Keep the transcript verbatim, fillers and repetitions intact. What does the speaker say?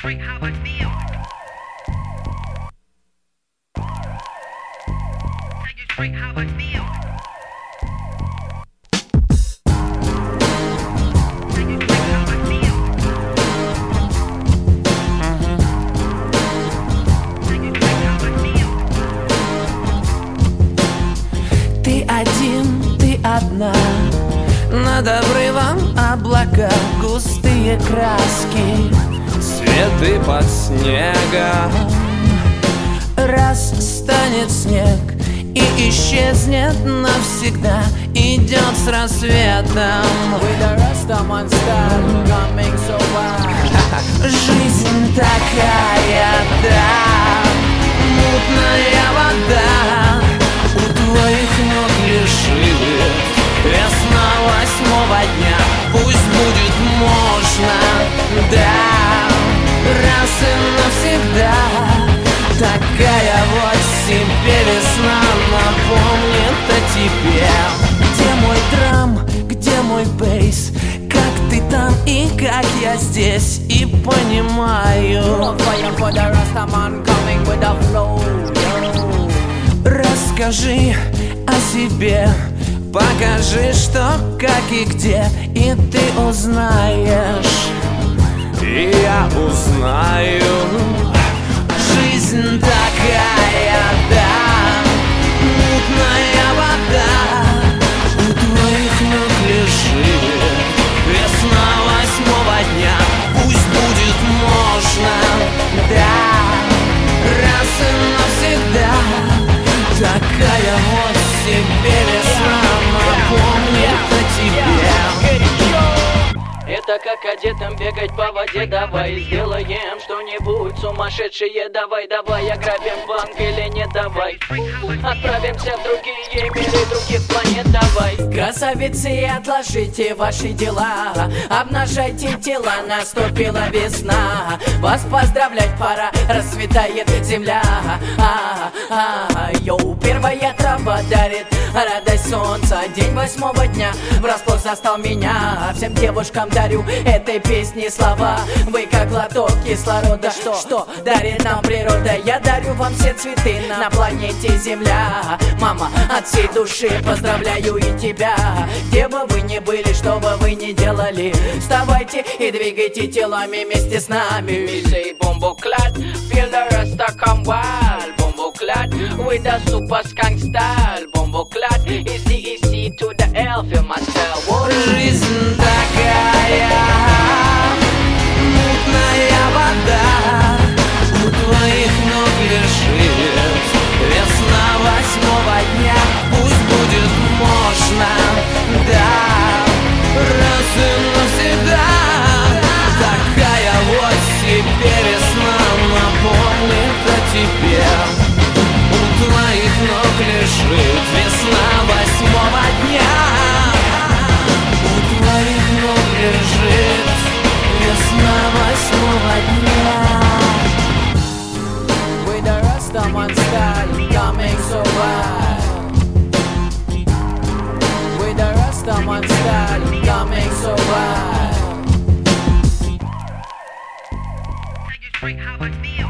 Ты один, ты одна, над обрывом облака, густые краски, цветы под снегом. Раз станет снег и исчезнет навсегда, идет с рассветом. With the Rastaman style, coming so wild. Жизнь такая, да, мутная вода, у твоих ног лежит весна восьмого дня. Пусть будет можно, да, раз и навсегда. Такая вот себе весна напомнит о тебе. Где мой драм, где мой бейс, как ты там и как я здесь, и понимаю. On fire for the Rastaman, coming with the flow. Расскажи о себе, покажи, что, как и где, и ты узнаешь. И я узнаю. Жизнь такая, да, мутная вода, у твоих ног лежит весна восьмого дня. Пусть будет можно, да, раз и навсегда. Такая вот себе весна напомнит о тебе. Это как одетым бегать по воде. Давай сделаем что-нибудь сумасшедшее. Давай, давай, ограбим банк или не давай. Отправимся в другие миры других планет. Давай. Красавицы, отложите ваши дела, обнажайте тела, наступила весна. Вас поздравлять пора, расцветает земля. а, а, Йоу, первая трава дарит радость солнца. День восьмого дня врасплох застал меня. Всем девушкам дарю этой песни слова. Вы как глоток кислорода, что, что дарит нам природа. Я дарю вам все цветы на планете Земля. Мама, от всей души поздравляю и тебя. Где бы вы ни были, что бы вы ни делали, вставайте и двигайте телами вместе с нами. We say bumbo clad, feel the rasta come wild. Bumbo clad with the super skunk style. Bumbo clad is the E C to the L, feel my style. Whoa. Жизнь такая, мутная вода, у твоих ног лежит весна восьмого дня. Пусть будет можно, да, раз и навсегда. Такая вот себе весна напомнит о тебе. У твоих ног лежит весна восьмого дня. У твоих ног лежит весна восьмого дня. With the Rastaman style, coming so wild. With the Rastaman style, coming so wild. Tell you straight how I feel.